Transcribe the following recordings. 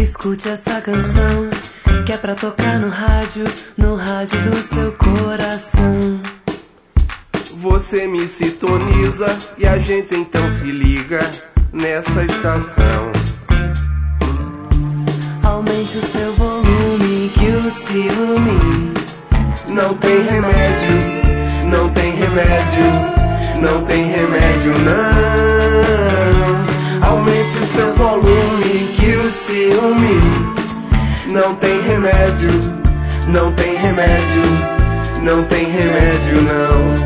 Escute essa canção, que é pra tocar no rádio do seu coração. Você me sintoniza e a gente então se liga nessa estação. Aumente o seu volume, que o ciúme não tem remédio, não tem remédio, não tem remédio não. Aumente o seu volume, que o ciúme não tem remédio, não tem remédio, não tem remédio não.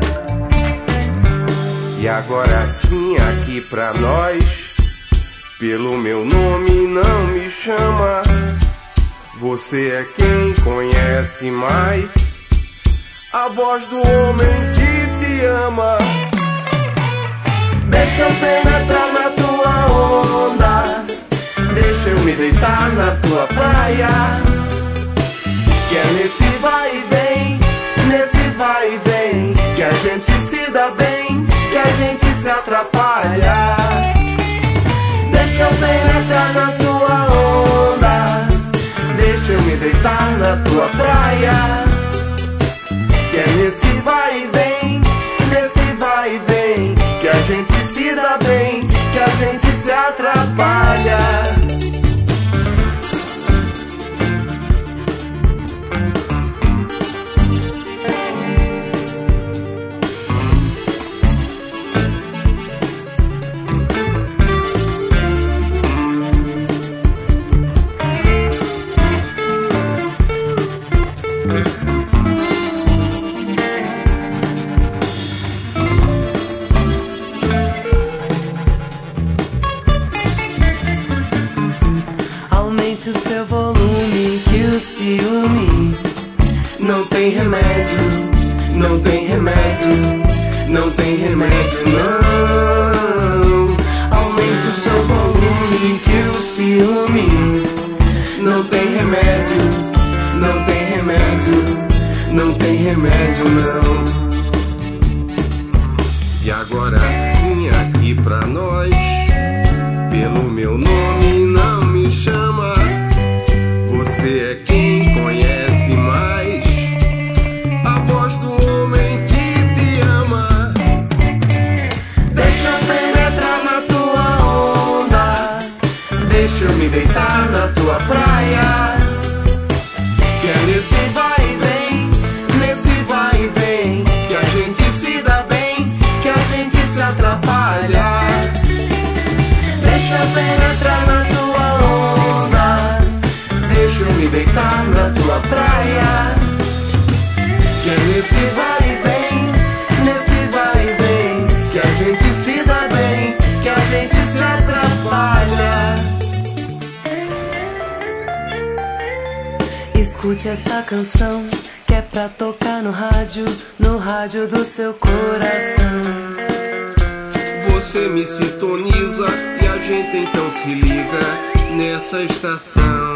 E agora sim aqui pra nós, pelo meu nome não me chama. Você é quem conhece mais a voz do homem que te ama. Deixa eu penetrar na tua onda, deixa eu me deitar na tua praia. Que é nesse vai e vem, nesse vai e vem, que a gente se dá bem, que a gente se atrapalha. Deixa eu penetrar na tua onda, deixa eu me deitar na tua praia. Que é nesse vai e vem, nesse vai e vem, que a gente se dá bem, que a gente se atrapalha. Aumente o seu volume, que o ciúme não tem remédio, não tem remédio, não tem remédio não. Aumente o seu volume, que o ciúme não tem remédio, não tem remédio, não tem remédio não. E agora sim aqui pra nós, pelo meu nome não me chama. Você é quem conhece mais a voz do homem que te ama. Deixa eu penetrar na tua onda, deixa eu me deitar na tua praia. Que é nesse vai e vem, nesse vai e vem, que a gente se dá bem, que a gente se atrapalha. Deixa eu penetrar na tua onda, deixa eu me deitar na tua praia. Que é nesse vai e vem, nesse vai e vem, que a gente se dá bem, que a gente se atrapalha. Escute essa canção, que é pra tocar no rádio do seu coração. Você me sintoniza e a gente então se liga nessa estação.